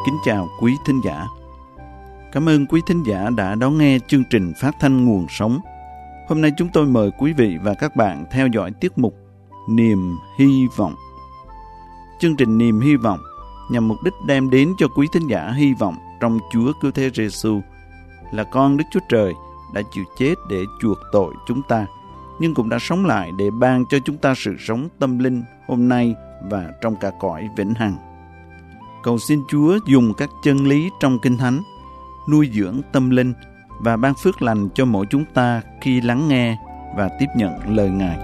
Kính chào quý thính giả. Cảm ơn quý thính giả đã đón nghe chương trình phát thanh Nguồn Sống. Hôm nay chúng tôi mời quý vị và các bạn theo dõi tiết mục Niềm Hy Vọng. Chương trình Niềm Hy Vọng nhằm mục đích đem đến cho quý thính giả hy vọng trong Chúa Cứu Thế Giêsu là con Đức Chúa Trời đã chịu chết để chuộc tội chúng ta, nhưng cũng đã sống lại để ban cho chúng ta sự sống tâm linh hôm nay và trong cả cõi vĩnh hằng. Cầu xin Chúa dùng các chân lý trong Kinh Thánh nuôi dưỡng tâm linh và ban phước lành cho mỗi chúng ta khi lắng nghe và tiếp nhận lời Ngài.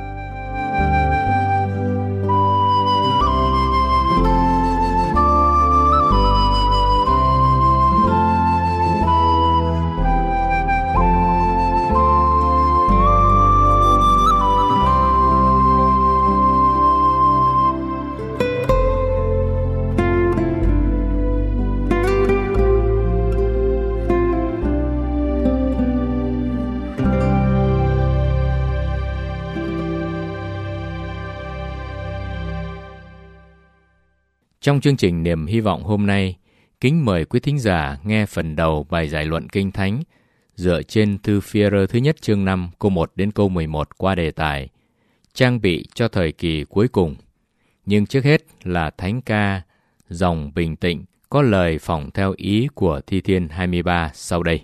Trong chương trình Niềm Hy Vọng hôm nay, kính mời quý thính giả nghe phần đầu bài giải luận Kinh Thánh dựa trên thư Phi-e-rơ thứ nhất chương 5 câu 1 đến câu 11 qua đề tài Trang bị cho thời kỳ cuối cùng. Nhưng trước hết là thánh ca Dòng Bình Tĩnh có lời phỏng theo ý của Thi Thiên 23 sau đây.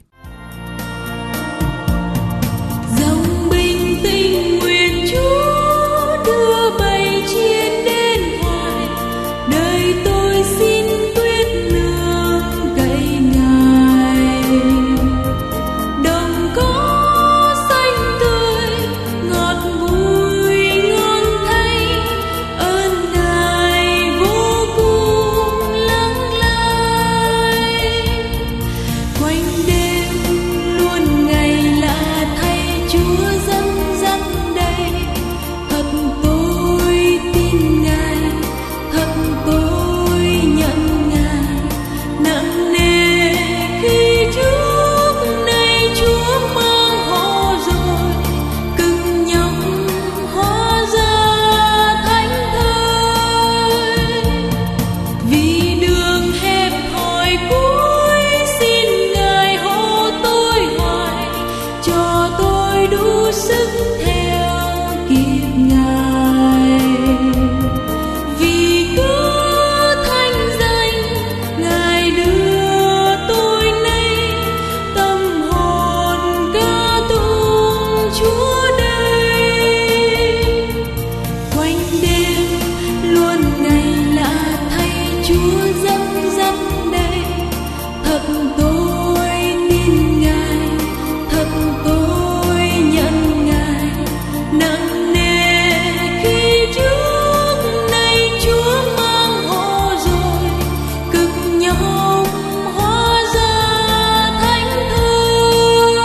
Dòng bình tĩnh nguyện Chúa đưa bầy chiên đến hoài, đời tôi xin tuyết nương cậy Ngài. Đồng có xanh tươi ngọt bùi ngon thay, ơn Ngài vô cùng lắng lai. Quanh đêm luôn ngày lạ thay Chúa dẫn dắt đây, thật tôi tin Ngài, thật tôi nhận Ngài. Nặng nề khi trước nay Chúa mang họ rồi, cưng nhọc hóa ra thánh thơi. Vì đường hẹp hòi cuối xin Ngài hộ tôi hoài, cho tôi đủ sức theo kịp Ngài. Vì cớ thánh danh Ngài đưa tôi nay, tâm hồn ca tụng Chúa đây. Quanh đêm luôn ngày lạ thay Chúa dẫn dắt đây, thật tôi tin Ngài, thật tôi nhận Ngài. Nặng nề khi trước nay Chúa mang họ rồi, cực nhọc hóa ra thánh thơi.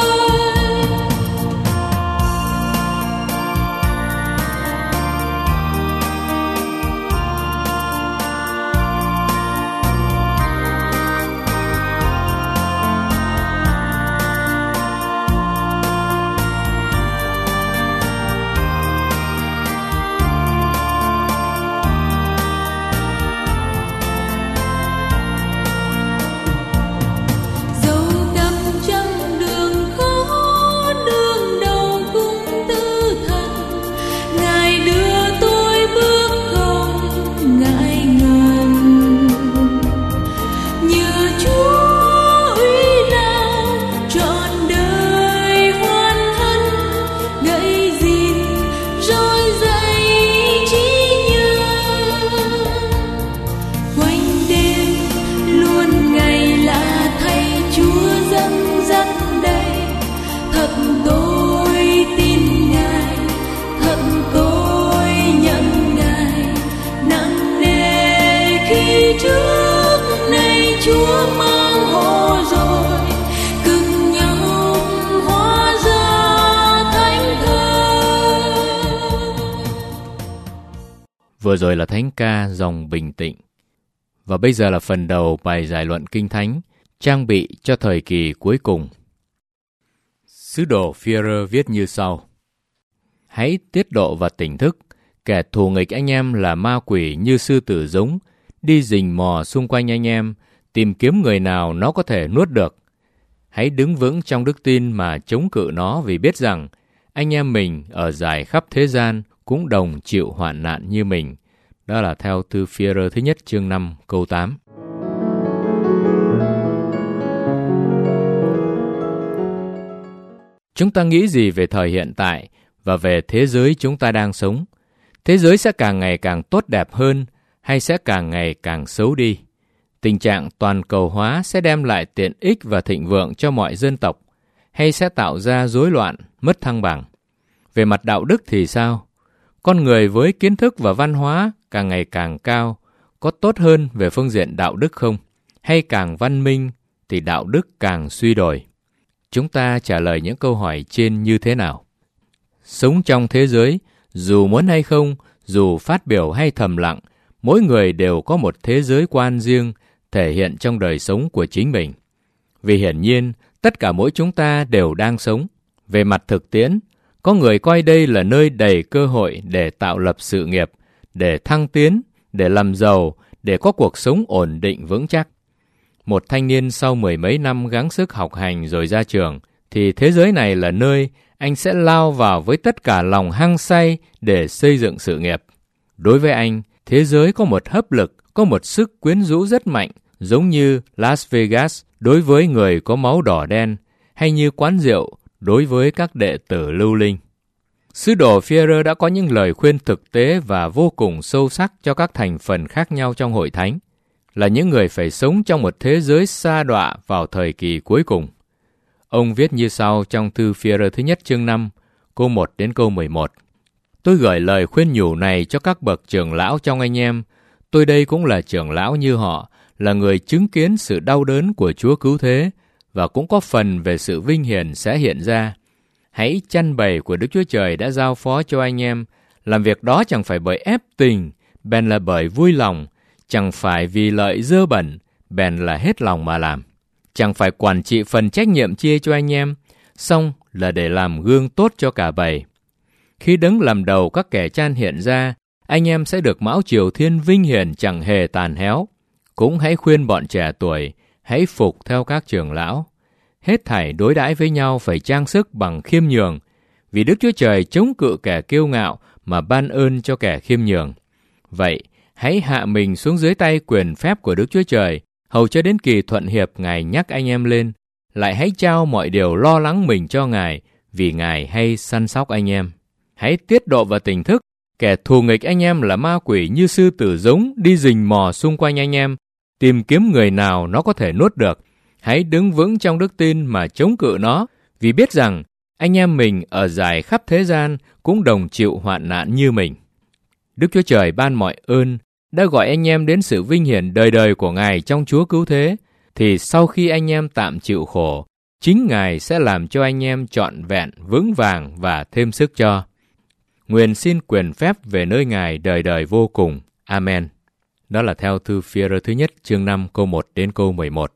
Dẫu gặp trong đường khó, đường đầu cũng tư thần, Ngài đưa tôi bước không ngại ngần. Nhờ Chúa uy lao trọn đời hoan hân, gậy gìn roi dậy trí nhớ. Quanh đêm luôn ngày lạ thay Chúa dẫn dắt đây, thật tôi tin Ngài, thật tôi nhận Ngài. Nặng nề khi trước nay Chúa mang họ rồi, cực nhọc hóa ra thánh thơi. Vừa rồi là thánh ca Dòng Bình Tĩnh. Và bây giờ là phần đầu bài giải luận Kinh Thánh Trang bị cho thời kỳ cuối cùng. Sứ đồ Phi-e-rơ viết như sau: Hãy tiết độ và tỉnh thức, kẻ thù nghịch anh em là ma quỷ như sư tử giống, đi rình mò xung quanh anh em, tìm kiếm người nào nó có thể nuốt được. Hãy đứng vững trong đức tin mà chống cự nó, vì biết rằng anh em mình ở rải khắp thế gian cũng đồng chịu hoạn nạn như mình. Đó là theo thư Phi-e-rơ thứ nhất chương 5 câu 8. Chúng ta nghĩ gì về thời hiện tại và về thế giới chúng ta đang sống? Thế giới sẽ càng ngày càng tốt đẹp hơn hay sẽ càng ngày càng xấu đi? Tình trạng toàn cầu hóa sẽ đem lại tiện ích và thịnh vượng cho mọi dân tộc hay sẽ tạo ra rối loạn, mất thăng bằng? Về mặt đạo đức thì sao? Con người với kiến thức và văn hóa càng ngày càng cao có tốt hơn về phương diện đạo đức không? Hay càng văn minh thì đạo đức càng suy đồi? Chúng ta trả lời những câu hỏi trên như thế nào? Sống trong thế giới, dù muốn hay không, dù phát biểu hay thầm lặng, mỗi người đều có một thế giới quan riêng thể hiện trong đời sống của chính mình. Vì hiển nhiên, tất cả mỗi chúng ta đều đang sống. Về mặt thực tiễn, có người coi đây là nơi đầy cơ hội để tạo lập sự nghiệp, để thăng tiến, để làm giàu, để có cuộc sống ổn định vững chắc. Một thanh niên sau 10 mấy năm gắng sức học hành rồi ra trường, thì thế giới này là nơi anh sẽ lao vào với tất cả lòng hăng say để xây dựng sự nghiệp. Đối với anh, thế giới có một hấp lực, có một sức quyến rũ rất mạnh, giống như Las Vegas đối với người có máu đỏ đen, hay như quán rượu đối với các đệ tử lưu linh. Sứ đồ Phi-e-rơ đã có những lời khuyên thực tế và vô cùng sâu sắc cho các thành phần khác nhau trong hội thánh, là những người phải sống trong một thế giới sa đọa vào thời kỳ cuối cùng. Ông viết như sau trong thư Phi-e-rơ thứ nhất chương 5, câu 1 đến câu 11. Tôi gửi lời khuyên nhủ này cho các bậc trưởng lão trong anh em. Tôi đây cũng là trưởng lão như họ, là người chứng kiến sự đau đớn của Chúa cứu thế, và cũng có phần về sự vinh hiển sẽ hiện ra. Hãy chăn bày của Đức Chúa Trời đã giao phó cho anh em, làm việc đó chẳng phải bởi ép tình, bèn là bởi vui lòng, chẳng phải vì lợi dơ bẩn, bèn là hết lòng mà làm. Chẳng phải quản trị phần trách nhiệm chia cho anh em, song là để làm gương tốt cho cả bầy. Khi Đấng làm đầu các kẻ chan hiện ra, anh em sẽ được mão triều thiên vinh hiển chẳng hề tàn héo. Cũng hãy khuyên bọn trẻ tuổi, hãy phục theo các trưởng lão. Hết thảy đối đãi với nhau phải trang sức bằng khiêm nhường, vì Đức Chúa Trời chống cự kẻ kiêu ngạo mà ban ơn cho kẻ khiêm nhường. Vậy, hãy hạ mình xuống dưới tay quyền phép của Đức Chúa Trời, hầu cho đến kỳ thuận hiệp Ngài nhắc anh em lên. Lại hãy trao mọi điều lo lắng mình cho Ngài, vì Ngài hay săn sóc anh em. Hãy tiết độ và tỉnh thức, kẻ thù nghịch anh em là ma quỷ như sư tử giống đi rình mò xung quanh anh em, tìm kiếm người nào nó có thể nuốt được. Hãy đứng vững trong đức tin mà chống cự nó, vì biết rằng anh em mình ở rải khắp thế gian cũng đồng chịu hoạn nạn như mình. Đức Chúa Trời ban mọi ơn, đã gọi anh em đến sự vinh hiển đời đời của Ngài trong Chúa cứu thế, thì sau khi anh em tạm chịu khổ, chính Ngài sẽ làm cho anh em trọn vẹn, vững vàng và thêm sức cho. Nguyện xin quyền phép về nơi Ngài đời đời vô cùng. Amen. Đó là theo thư Phi-e-rơ thứ nhất chương 5 câu 1 đến câu 11.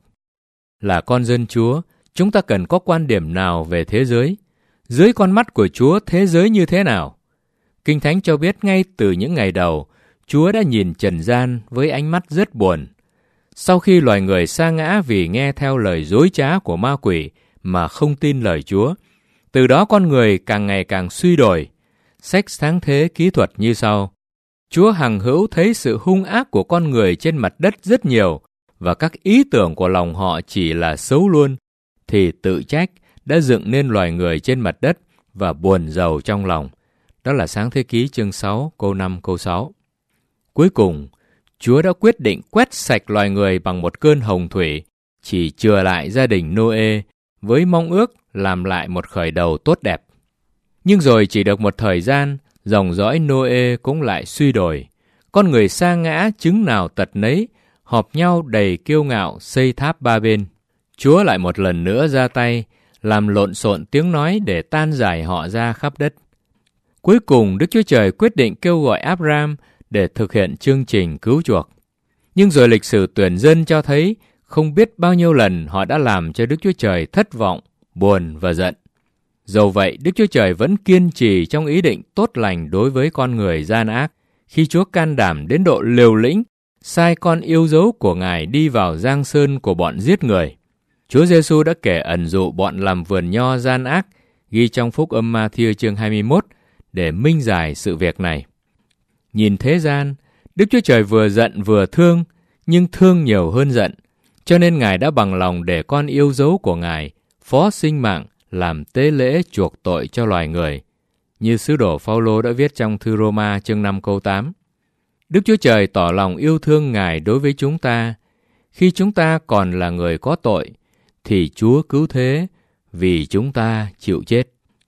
Là con dân Chúa, chúng ta cần có quan điểm nào về thế giới? Dưới con mắt của Chúa, thế giới như thế nào? Kinh Thánh cho biết ngay từ những ngày đầu, Chúa đã nhìn trần gian với ánh mắt rất buồn. Sau khi loài người sa ngã vì nghe theo lời dối trá của ma quỷ mà không tin lời Chúa, từ đó con người càng ngày càng suy đồi. Sách Sáng Thế kỹ thuật như sau: Chúa hằng hữu thấy sự hung ác của con người trên mặt đất rất nhiều, và các ý tưởng của lòng họ chỉ là xấu luôn, thì tự trách đã dựng nên loài người trên mặt đất và buồn rầu trong lòng. Đó là Sáng Thế Ký chương 6, câu 5, câu 6. Cuối cùng, Chúa đã quyết định quét sạch loài người bằng một cơn hồng thủy, chỉ chừa lại gia đình Nô-ê, với mong ước làm lại một khởi đầu tốt đẹp. Nhưng rồi chỉ được một thời gian, dòng dõi Nô-ê cũng lại suy đồi. Con người sa ngã chứng nào tật nấy, họp nhau đầy kiêu ngạo xây tháp ba bên. Chúa lại một lần nữa ra tay, làm lộn xộn tiếng nói để tan rải họ ra khắp đất. Cuối cùng, Đức Chúa Trời quyết định kêu gọi Abraham để thực hiện chương trình cứu chuộc. Nhưng rồi lịch sử tuyển dân cho thấy không biết bao nhiêu lần họ đã làm cho Đức Chúa Trời thất vọng, buồn và giận. Dầu vậy, Đức Chúa Trời vẫn kiên trì trong ý định tốt lành đối với con người gian ác, khi Chúa can đảm đến độ liều lĩnh sai con yêu dấu của Ngài đi vào giang sơn của bọn giết người. Chúa Giêsu đã kể ẩn dụ bọn làm vườn nho gian ác, ghi trong Phúc Âm Ma-thi-ơ chương 21, để minh giải sự việc này. Nhìn thế gian, Đức Chúa Trời vừa giận vừa thương, nhưng thương nhiều hơn giận, cho nên Ngài đã bằng lòng để con yêu dấu của Ngài phó sinh mạng làm tế lễ chuộc tội cho loài người, như sứ đồ Phao-lô đã viết trong thư Rô-ma chương 5 câu 8. Đức Chúa Trời tỏ lòng yêu thương Ngài đối với chúng ta. Khi chúng ta còn là người có tội, thì Chúa cứu thế vì chúng ta chịu chết.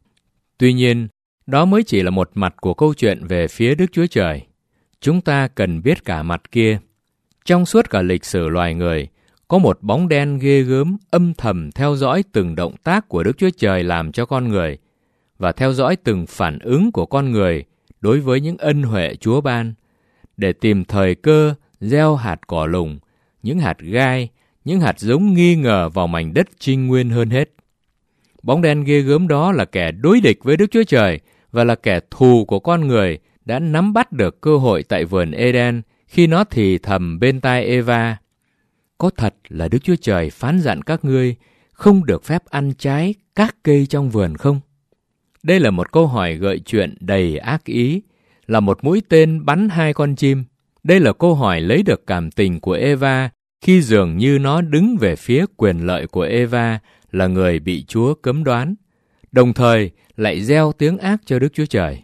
Tuy nhiên, đó mới chỉ là một mặt của câu chuyện về phía Đức Chúa Trời. Chúng ta cần biết cả mặt kia. Trong suốt cả lịch sử loài người, có một bóng đen ghê gớm âm thầm theo dõi từng động tác của Đức Chúa Trời làm cho con người, và theo dõi từng phản ứng của con người đối với những ân huệ Chúa ban, để tìm thời cơ gieo hạt cỏ lùng, những hạt gai, những hạt giống nghi ngờ vào mảnh đất trinh nguyên hơn hết. Bóng đen ghê gớm đó là kẻ đối địch với Đức Chúa Trời và là kẻ thù của con người đã nắm bắt được cơ hội tại vườn Eden khi nó thì thầm bên tai Eva: có thật là Đức Chúa Trời phán dặn các ngươi không được phép ăn trái các cây trong vườn không? Đây là một câu hỏi gợi chuyện đầy ác ý, là một mũi tên bắn hai con chim. Đây là câu hỏi lấy được cảm tình của Eva khi dường như nó đứng về phía quyền lợi của Eva là người bị Chúa cấm đoán, đồng thời lại gieo tiếng ác cho Đức Chúa Trời.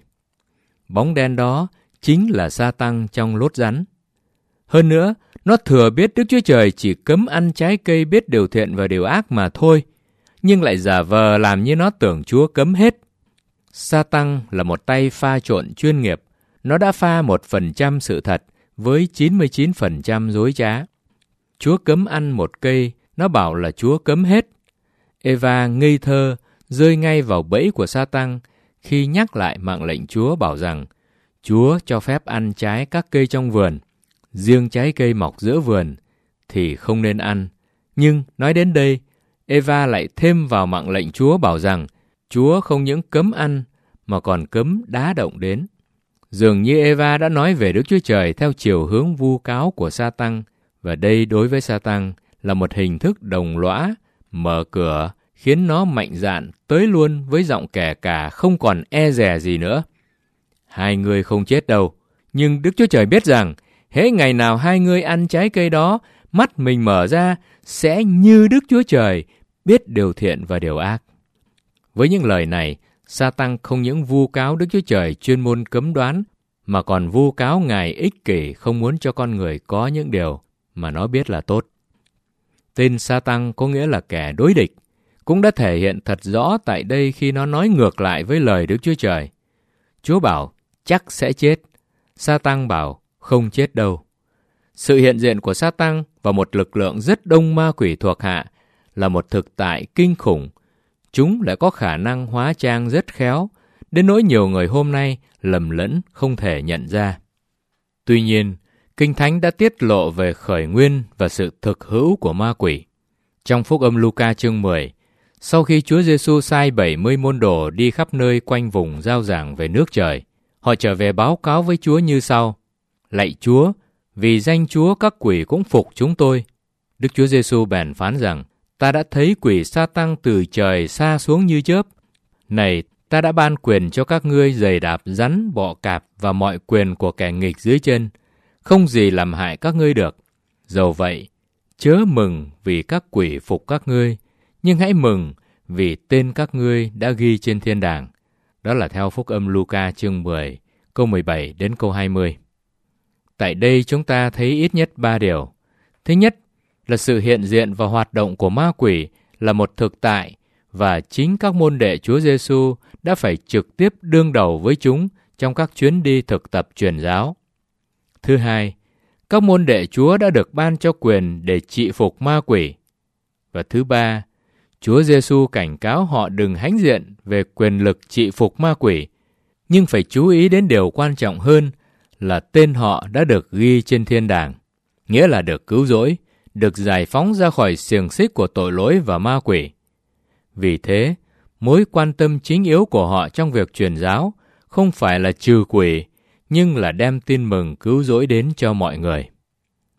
Bóng đen đó chính là Sa-tăng trong lốt rắn. Hơn nữa, nó thừa biết Đức Chúa Trời chỉ cấm ăn trái cây biết điều thiện và điều ác mà thôi, nhưng lại giả vờ làm như nó tưởng Chúa cấm hết. Sa-tăng là một tay pha trộn chuyên nghiệp. Nó đã pha 1% sự thật với 99% dối trá. Chúa cấm ăn một cây, nó bảo là Chúa cấm hết. Eva ngây thơ rơi ngay vào bẫy của Sa-tăng khi nhắc lại mạng lệnh Chúa bảo rằng Chúa cho phép ăn trái các cây trong vườn, riêng trái cây mọc giữa vườn thì không nên ăn. Nhưng nói đến đây, Eva lại thêm vào mạng lệnh Chúa bảo rằng Chúa không những cấm ăn mà còn cấm đá động đến. Dường như Eva đã nói về Đức Chúa Trời theo chiều hướng vu cáo của Sa-tăng, và đây đối với Sa-tăng là một hình thức đồng lõa, mở cửa, khiến nó mạnh dạn tới luôn với giọng kẻ cả không còn e dè gì nữa. Hai ngươi không chết đâu, nhưng Đức Chúa Trời biết rằng hễ ngày nào hai ngươi ăn trái cây đó, mắt mình mở ra sẽ như Đức Chúa Trời, biết điều thiện và điều ác. Với những lời này, Sa-tăng không những vu cáo Đức Chúa Trời chuyên môn cấm đoán, mà còn vu cáo Ngài ích kỷ không muốn cho con người có những điều mà nó biết là tốt. Tên Sa-tăng có nghĩa là kẻ đối địch, cũng đã thể hiện thật rõ tại đây khi nó nói ngược lại với lời Đức Chúa Trời. Chúa bảo chắc sẽ chết, Sa-tăng bảo không chết đâu. Sự hiện diện của Sa-tăng và một lực lượng rất đông ma quỷ thuộc hạ là một thực tại kinh khủng. Chúng lại có khả năng hóa trang rất khéo, đến nỗi nhiều người hôm nay lầm lẫn không thể nhận ra. Tuy nhiên, Kinh Thánh đã tiết lộ về khởi nguyên và sự thực hữu của ma quỷ. Trong Phúc Âm Luca chương 10, sau khi Chúa Giêsu sai 70 môn đồ đi khắp nơi quanh vùng rao giảng về nước trời, họ trở về báo cáo với Chúa như sau: Lạy Chúa, vì danh Chúa các quỷ cũng phục chúng tôi. Đức Chúa Giêsu bèn phán rằng: Ta đã thấy quỷ Sa-tăng từ trời sa xuống như chớp. Này, ta đã ban quyền cho các ngươi giày đạp rắn, bọ cạp và mọi quyền của kẻ nghịch dưới chân, không gì làm hại các ngươi được. Dầu vậy, chớ mừng vì các quỷ phục các ngươi, nhưng hãy mừng vì tên các ngươi đã ghi trên thiên đàng. Đó là theo Phúc Âm Luca chương 10, câu 17 đến câu 20. Tại đây chúng ta thấy ít nhất 3 điều. Thứ nhất là sự hiện diện và hoạt động của ma quỷ là một thực tại, và chính các môn đệ Chúa Giêsu đã phải trực tiếp đương đầu với chúng trong các chuyến đi thực tập truyền giáo. Thứ hai, các môn đệ Chúa đã được ban cho quyền để trị phục ma quỷ. Và thứ ba, Chúa Giêsu cảnh cáo họ đừng hãnh diện về quyền lực trị phục ma quỷ, nhưng phải chú ý đến điều quan trọng hơn là tên họ đã được ghi trên thiên đàng, nghĩa là được cứu rỗi, được giải phóng ra khỏi xiềng xích của tội lỗi và ma quỷ. Vì thế, mối quan tâm chính yếu của họ trong việc truyền giáo không phải là trừ quỷ, nhưng là đem tin mừng cứu rỗi đến cho mọi người.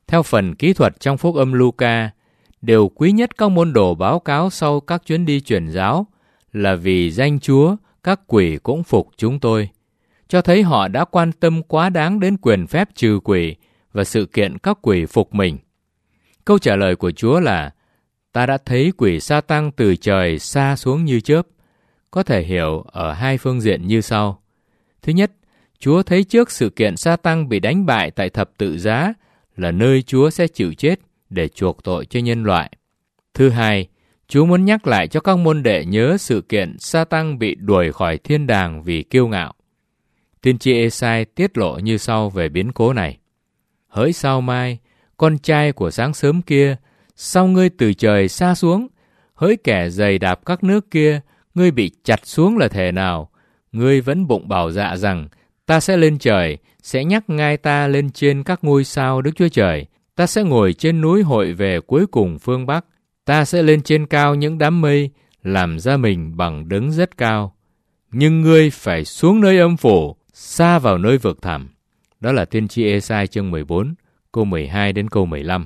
Theo phần kỹ thuật trong Phúc âm Luca, điều quý nhất các môn đồ báo cáo sau các chuyến đi truyền giáo là vì danh Chúa, các quỷ cũng phục chúng tôi, cho thấy họ đã quan tâm quá đáng đến quyền phép trừ quỷ và sự kiện các quỷ phục mình. Câu trả lời của Chúa là: ta đã thấy quỷ Sa-tăng từ trời sa xuống như chớp, có thể hiểu ở hai phương diện như sau. Thứ nhất, Chúa thấy trước sự kiện Sa-tăng bị đánh bại tại thập tự giá là nơi Chúa sẽ chịu chết để chuộc tội cho nhân loại. Thứ hai, Chúa muốn nhắc lại cho các môn đệ nhớ sự kiện Sa-tăng bị đuổi khỏi thiên đàng vì kiêu ngạo. Tiên tri Ê-sai tiết lộ như sau về biến cố này: hỡi sao mai, con trai của sáng sớm kia, sao ngươi từ trời sa xuống? Hỡi kẻ giày đạp các nước kia, ngươi bị chặt xuống là thể nào? Ngươi vẫn bụng bảo dạ rằng, ta sẽ lên trời, sẽ nhắc ngai ta lên trên các ngôi sao Đức Chúa Trời. Ta sẽ ngồi trên núi hội về cuối cùng phương Bắc. Ta sẽ lên trên cao những đám mây, làm ra mình bằng đấng rất cao. Nhưng ngươi phải xuống nơi âm phủ, xa vào nơi vực thẳm. Đó là tiên tri Ê-sai chương 14, câu 12 đến câu 15.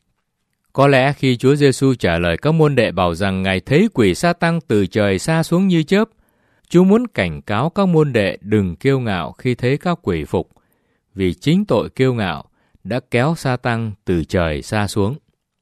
Có lẽ khi Chúa Giêsu trả lời các môn đệ bảo rằng Ngài thấy quỷ Sa-tăng từ trời sa xuống như chớp, Chúa muốn cảnh cáo các môn đệ đừng kiêu ngạo khi thấy các quỷ phục, vì chính tội kiêu ngạo đã kéo Sa-tăng từ trời sa xuống.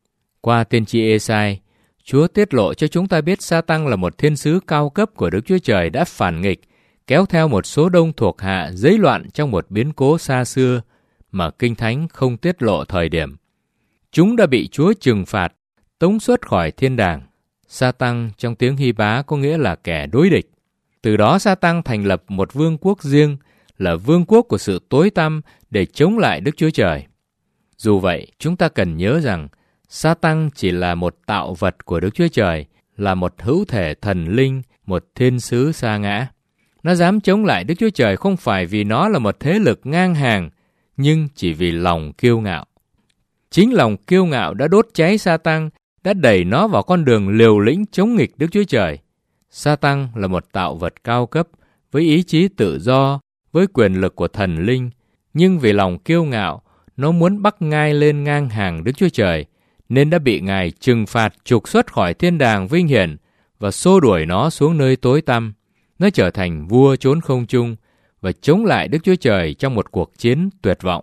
Qua tiên tri Ê-sai, Chúa tiết lộ cho chúng ta biết Sa-tăng là một thiên sứ cao cấp của Đức Chúa Trời đã phản nghịch, kéo theo một số đông thuộc hạ rối loạn trong một biến cố xa xưa mà Kinh Thánh không tiết lộ thời điểm. Chúng đã bị Chúa trừng phạt, tống xuất khỏi thiên đàng. Sa-tăng trong tiếng Hy-bá có nghĩa là kẻ đối địch. Từ đó Sa-tăng thành lập một vương quốc riêng, là vương quốc của sự tối tăm để chống lại Đức Chúa Trời. Dù vậy, chúng ta cần nhớ rằng Sa-tăng chỉ là một tạo vật của Đức Chúa Trời, là một hữu thể thần linh, một thiên sứ sa ngã. Nó dám chống lại Đức Chúa Trời không phải vì nó là một thế lực ngang hàng, nhưng chỉ vì lòng kiêu ngạo. Chính lòng kiêu ngạo đã đốt cháy Sa-tăng, đã đẩy nó vào con đường liều lĩnh chống nghịch Đức Chúa Trời. Sa-tăng là một tạo vật cao cấp, với ý chí tự do, với quyền lực của thần linh, nhưng vì lòng kiêu ngạo, nó muốn bắt ngai lên ngang hàng Đức Chúa Trời, nên đã bị Ngài trừng phạt trục xuất khỏi thiên đàng vinh hiển và xô đuổi nó xuống nơi tối tăm. Nó trở thành vua chốn không trung và chống lại Đức Chúa Trời trong một cuộc chiến tuyệt vọng.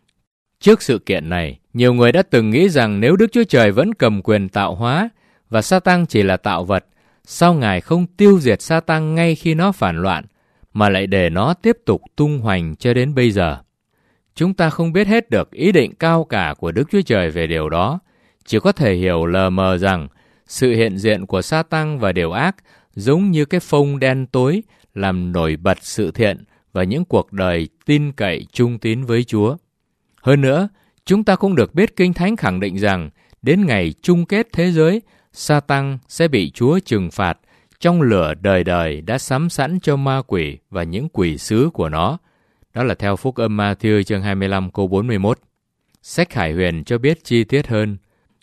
Trước sự kiện này, nhiều người đã từng nghĩ rằng nếu Đức Chúa Trời vẫn cầm quyền tạo hóa và Sa-tăng chỉ là tạo vật, sao Ngài không tiêu diệt Sa-tăng ngay khi nó phản loạn, mà lại để nó tiếp tục tung hoành cho đến bây giờ? Chúng ta không biết hết được ý định cao cả của Đức Chúa Trời về điều đó, chỉ có thể hiểu lờ mờ rằng sự hiện diện của Sa-tăng và điều ác giống như cái phông đen tối làm nổi bật sự thiện và những cuộc đời tin cậy trung tín với Chúa. Hơn nữa, chúng ta cũng được biết Kinh Thánh khẳng định rằng đến ngày chung kết thế giới, Sa-tăng sẽ bị Chúa trừng phạt trong lửa đời đời đã sắm sẵn cho ma quỷ và những quỷ sứ của nó. Đó là theo Phúc âm Ma-thi-ơ chương 25 câu 41. Sách Khải Huyền cho biết chi tiết hơn.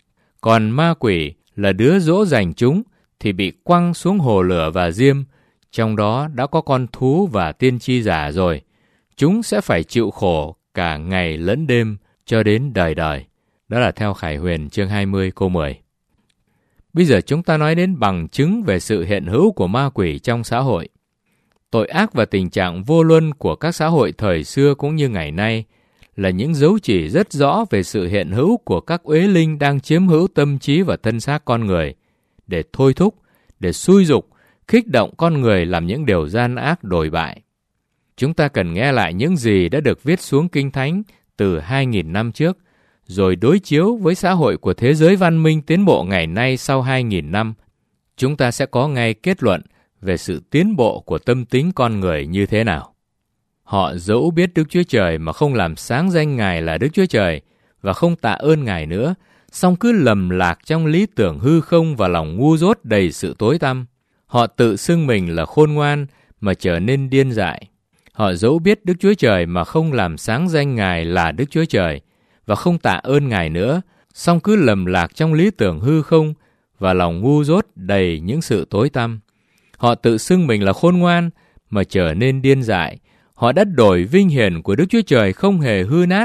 Còn ma quỷ là đứa dỗ dành chúng thì bị quăng xuống hồ lửa và diêm, trong đó đã có con thú và tiên tri giả rồi. Chúng sẽ phải chịu khổ cả ngày lẫn đêm cho đến đời đời. Đó là theo Khải Huyền chương 20 câu 10. Bây giờ chúng ta nói đến bằng chứng về sự hiện hữu của ma quỷ trong xã hội. Tội ác và tình trạng vô luân của các xã hội thời xưa cũng như ngày nay là những dấu chỉ rất rõ về sự hiện hữu của các uế linh đang chiếm hữu tâm trí và thân xác con người, để thôi thúc, để xúi giục, kích động con người làm những điều gian ác đồi bại. Chúng ta cần nghe lại những gì đã được viết xuống Kinh Thánh từ 2.000 năm trước, rồi đối chiếu với xã hội của thế giới văn minh tiến bộ ngày nay sau 2.000 năm. Chúng ta sẽ có ngay kết luận về sự tiến bộ của tâm tính con người như thế nào. Họ dẫu biết Đức Chúa Trời mà không làm sáng danh Ngài là Đức Chúa Trời và không tạ ơn Ngài nữa, song cứ lầm lạc trong lý tưởng hư không và lòng ngu dốt đầy sự tối tăm. Họ tự xưng mình là khôn ngoan mà trở nên điên dại. Họ dẫu biết Đức Chúa Trời mà không làm sáng danh Ngài là Đức Chúa Trời và không tạ ơn Ngài nữa, song cứ lầm lạc trong lý tưởng hư không và lòng ngu dốt đầy những sự tối tăm. Họ tự xưng mình là khôn ngoan mà trở nên điên dại. Họ đã đổi vinh hiển của Đức Chúa Trời không hề hư nát,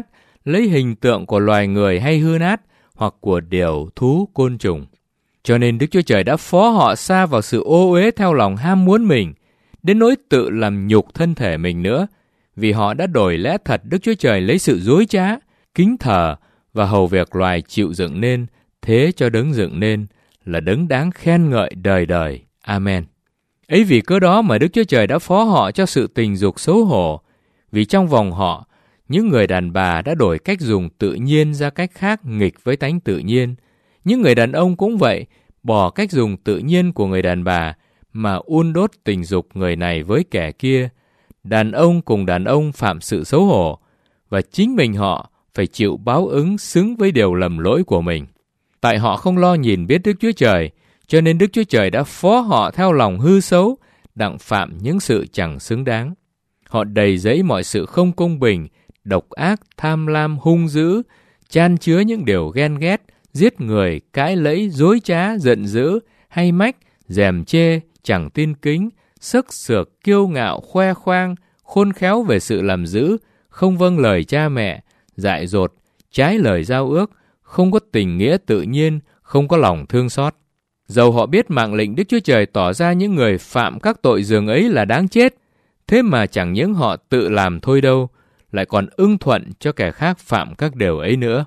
lấy hình tượng của loài người hay hư nát, hoặc của điều, thú, côn trùng. Cho nên Đức Chúa Trời đã phó họ sa vào sự ô uế theo lòng ham muốn mình, đến nỗi tự làm nhục thân thể mình nữa, vì họ đã đổi lẽ thật Đức Chúa Trời lấy sự dối trá, kính thờ và hầu việc loài chịu dựng nên, thế cho đấng dựng nên là đấng đáng khen ngợi đời đời. Amen. Ấy vì cớ đó mà Đức Chúa Trời đã phó họ cho sự tình dục xấu hổ, vì trong vòng họ, những người đàn bà đã đổi cách dùng tự nhiên ra cách khác nghịch với tánh tự nhiên. Những người đàn ông cũng vậy, bỏ cách dùng tự nhiên của người đàn bà mà un đốt tình dục người này với kẻ kia. Đàn ông cùng đàn ông phạm sự xấu hổ, và chính mình họ phải chịu báo ứng xứng với điều lầm lỗi của mình. Tại họ không lo nhìn biết Đức Chúa Trời, cho nên Đức Chúa Trời đã phó họ theo lòng hư xấu, đặng phạm những sự chẳng xứng đáng. Họ đầy dẫy mọi sự không công bình, độc ác, tham lam, hung dữ, chan chứa những điều ghen ghét, giết người, cãi lẫy, dối trá, giận dữ, hay mách, dèm chê, chẳng tin kính, sức sược, kiêu ngạo, khoe khoang, khôn khéo về sự làm dữ, không vâng lời cha mẹ, dại dột, trái lời giao ước, không có tình nghĩa tự nhiên, không có lòng thương xót. Dầu họ biết mạng lệnh Đức Chúa Trời tỏ ra những người phạm các tội dường ấy là đáng chết, thế mà chẳng những họ tự làm thôi đâu, lại còn ưng thuận cho kẻ khác phạm các điều ấy nữa.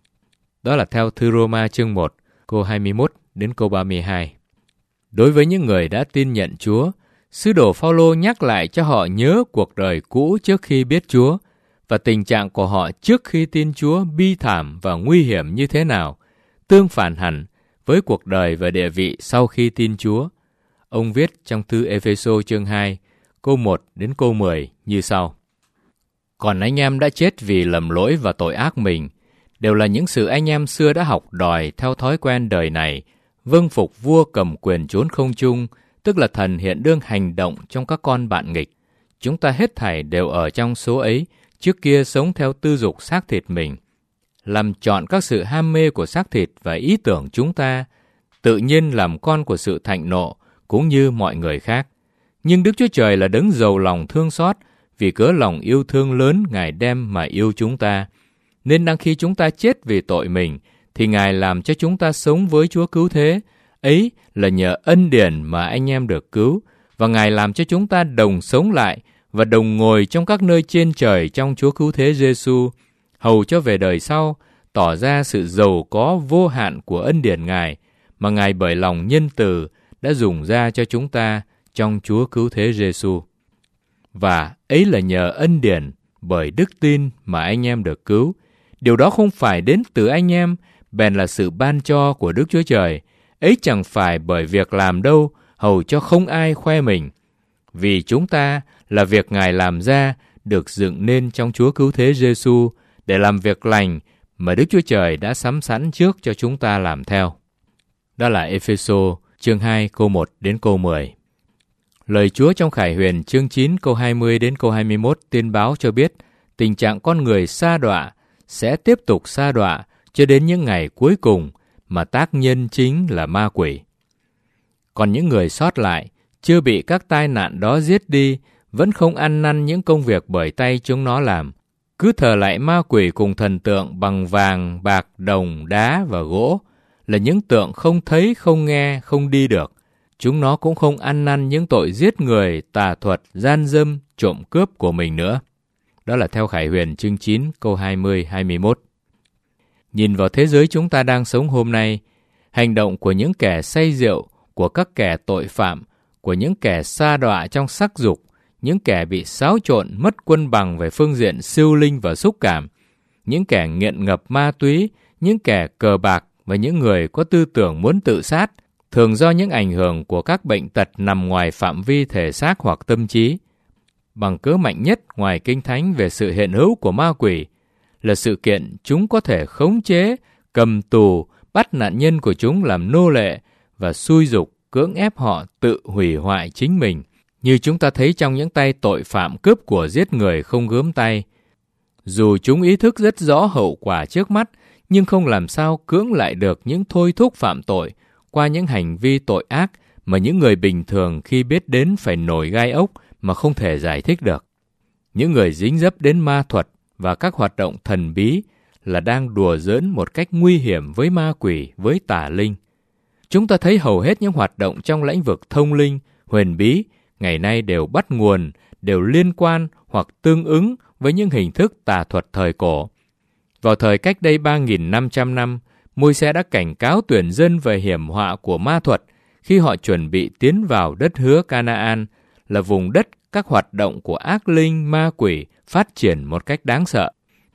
Đó là theo thư Roma chương 1, câu 21 đến câu 32. Đối với những người đã tin nhận Chúa, sứ đồ Phao-lô nhắc lại cho họ nhớ cuộc đời cũ trước khi biết Chúa, và tình trạng của họ trước khi tin Chúa bi thảm và nguy hiểm như thế nào, tương phản hẳn với cuộc đời và địa vị sau khi tin Chúa. Ông viết trong thư Ê-phê-sô chương 2, câu 1 đến câu 10 như sau. Còn anh em đã chết vì lầm lỗi và tội ác mình, đều là những sự anh em xưa đã học đòi theo thói quen đời này, vâng phục vua cầm quyền chốn không trung, tức là thần hiện đương hành động trong các con bạn nghịch. Chúng ta hết thảy đều ở trong số ấy, trước kia sống theo tư dục xác thịt mình, làm chọn các sự ham mê của xác thịt và ý tưởng chúng ta, tự nhiên làm con của sự thạnh nộ, cũng như mọi người khác. Nhưng Đức Chúa Trời là đấng giàu lòng thương xót, vì cớ lòng yêu thương lớn Ngài đem mà yêu chúng ta. Nên đang khi chúng ta chết vì tội mình, thì Ngài làm cho chúng ta sống với Chúa cứu thế. Ấy là nhờ ân điển mà anh em được cứu, và Ngài làm cho chúng ta đồng sống lại và đồng ngồi trong các nơi trên trời trong Chúa cứu thế Giêsu, hầu cho về đời sau tỏ ra sự giàu có vô hạn của ân điển Ngài mà Ngài bởi lòng nhân từ đã dùng ra cho chúng ta trong Chúa cứu thế Giêsu. Và ấy là nhờ ân điển bởi đức tin mà anh em được cứu. Điều đó không phải đến từ anh em, bèn là sự ban cho của Đức Chúa Trời. Ấy chẳng phải bởi việc làm đâu, hầu cho không ai khoe mình. Vì chúng ta là việc Ngài làm ra, được dựng nên trong Chúa cứu thế Giêsu để làm việc lành mà Đức Chúa Trời đã sắm sẵn trước cho chúng ta làm theo. Đó là Ê-phê-sô chương 2 câu 1 đến câu 10. Lời Chúa trong Khải Huyền chương 9 câu 20 đến câu 21 tiên báo cho biết tình trạng con người sa đọa sẽ tiếp tục sa đọa cho đến những ngày cuối cùng mà tác nhân chính là ma quỷ. Còn những người sót lại, chưa bị các tai nạn đó giết đi, vẫn không ăn năn những công việc bởi tay chúng nó làm, cứ thờ lại ma quỷ cùng thần tượng bằng vàng, bạc, đồng, đá và gỗ, là những tượng không thấy, không nghe, không đi được. Chúng nó cũng không ăn năn những tội giết người, tà thuật, gian dâm, trộm cướp của mình nữa. Đó là theo Khải Huyền chương 9 câu 20-21. Nhìn vào thế giới chúng ta đang sống hôm nay, hành động của những kẻ say rượu, của các kẻ tội phạm, của những kẻ sa đọa trong sắc dục, những kẻ bị xáo trộn, mất cân bằng về phương diện siêu linh và xúc cảm, những kẻ nghiện ngập ma túy, những kẻ cờ bạc và những người có tư tưởng muốn tự sát, thường do những ảnh hưởng của các bệnh tật nằm ngoài phạm vi thể xác hoặc tâm trí. Bằng cớ mạnh nhất ngoài Kinh Thánh về sự hiện hữu của ma quỷ là sự kiện chúng có thể khống chế, cầm tù, bắt nạn nhân của chúng làm nô lệ và xúi giục cưỡng ép họ tự hủy hoại chính mình, như chúng ta thấy trong những tay tội phạm cướp của giết người không gớm tay. Dù chúng ý thức rất rõ hậu quả trước mắt, nhưng không làm sao cưỡng lại được những thôi thúc phạm tội qua những hành vi tội ác mà những người bình thường khi biết đến phải nổi gai ốc mà không thể giải thích được. Những người dính dấp đến ma thuật và các hoạt động thần bí là đang đùa giỡn một cách nguy hiểm với ma quỷ, với tà linh. Chúng ta thấy hầu hết những hoạt động trong lĩnh vực thông linh, huyền bí ngày nay đều bắt nguồn, đều liên quan hoặc tương ứng với những hình thức tà thuật thời cổ. Vào thời cách đây 3.500 năm, Môi-se đã cảnh cáo tuyển dân về hiểm họa của ma thuật khi họ chuẩn bị tiến vào đất hứa Canaan, là vùng đất các hoạt động của ác linh, ma quỷ phát triển một cách đáng sợ.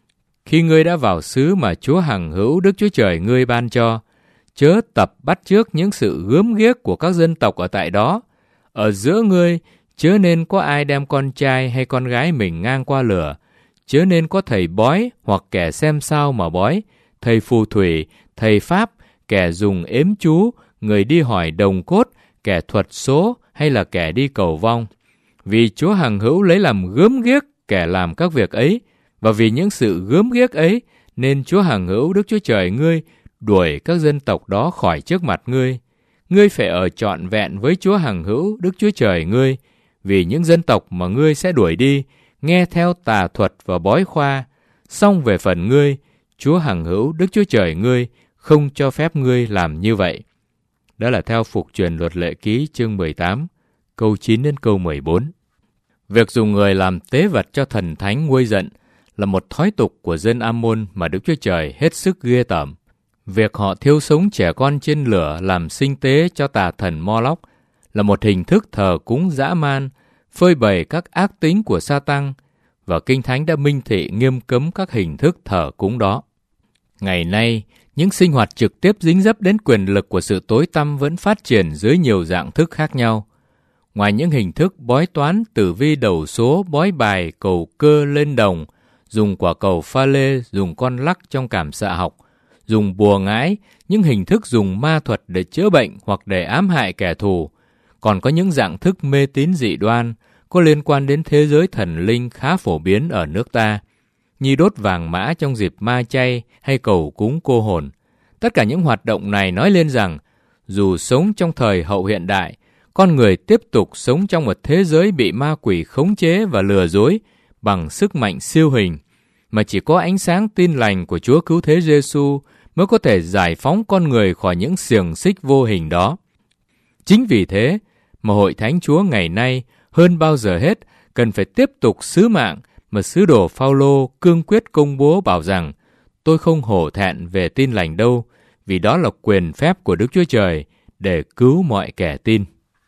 Khi ngươi đã vào xứ mà Chúa hằng hữu Đức Chúa Trời ngươi ban cho, chớ tập bắt chước những sự gớm ghiếc của các dân tộc ở tại đó. Ở giữa ngươi, chớ nên có ai đem con trai hay con gái mình ngang qua lửa, chớ nên có thầy bói hoặc kẻ xem sao mà bói, thầy phù thủy, thầy pháp, kẻ dùng ếm chú, người đi hỏi đồng cốt, kẻ thuật số hay là kẻ đi cầu vong. Vì Chúa hằng hữu lấy làm gớm ghiếc kẻ làm các việc ấy, và vì những sự gớm ghiếc ấy, nên Chúa hằng hữu Đức Chúa Trời ngươi đuổi các dân tộc đó khỏi trước mặt ngươi. Ngươi phải ở trọn vẹn với Chúa hằng hữu Đức Chúa Trời ngươi, vì những dân tộc mà ngươi sẽ đuổi đi, nghe theo tà thuật và bói khoa. Song về phần ngươi, Chúa hằng hữu Đức Chúa Trời ngươi không cho phép ngươi làm như vậy. Đó là theo Phục truyền Luật Lệ Ký chương 18, câu 9 đến câu 14. Việc dùng người làm tế vật cho thần thánh nguôi giận là một thói tục của dân Am-môn mà Đức Chúa Trời hết sức ghê tởm. Việc họ thiêu sống trẻ con trên lửa làm sinh tế cho tà thần Moloch là một hình thức thờ cúng dã man, phơi bày các ác tính của Sa-tăng, và Kinh Thánh đã minh thị nghiêm cấm các hình thức thờ cúng đó. Ngày nay, những sinh hoạt trực tiếp dính dấp đến quyền lực của sự tối tăm vẫn phát triển dưới nhiều dạng thức khác nhau. Ngoài những hình thức bói toán, tử vi đầu số, bói bài, cầu cơ lên đồng, dùng quả cầu pha lê, dùng con lắc trong cảm xạ học, dùng bùa ngải, những hình thức dùng ma thuật để chữa bệnh hoặc để ám hại kẻ thù, còn có những dạng thức mê tín dị đoan có liên quan đến thế giới thần linh khá phổ biến ở nước ta, như đốt vàng mã trong dịp ma chay hay cầu cúng cô hồn. Tất cả những hoạt động này nói lên rằng, dù sống trong thời hậu hiện đại, con người tiếp tục sống trong một thế giới bị ma quỷ khống chế và lừa dối bằng sức mạnh siêu hình, mà chỉ có ánh sáng tin lành của Chúa Cứu Thế Giêsu mới có thể giải phóng con người khỏi những xiềng xích vô hình đó. Chính vì thế mà Hội Thánh Chúa ngày nay hơn bao giờ hết cần phải tiếp tục sứ mạng mà sứ đồ Phao-lô cương quyết công bố bảo rằng: tôi không hổ thẹn về tin lành đâu, vì đó là quyền phép của Đức Chúa Trời để cứu mọi kẻ tin.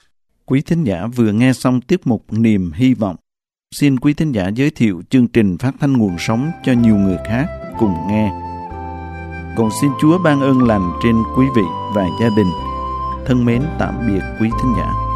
Quý thính giả vừa nghe xong tiết mục Niềm Hy Vọng. Xin quý thính giả giới thiệu chương trình phát thanh nguồn sống cho nhiều người khác cùng nghe. Còn xin Chúa ban ơn lành trên quý vị và gia đình. Thân mến tạm biệt quý thính giả.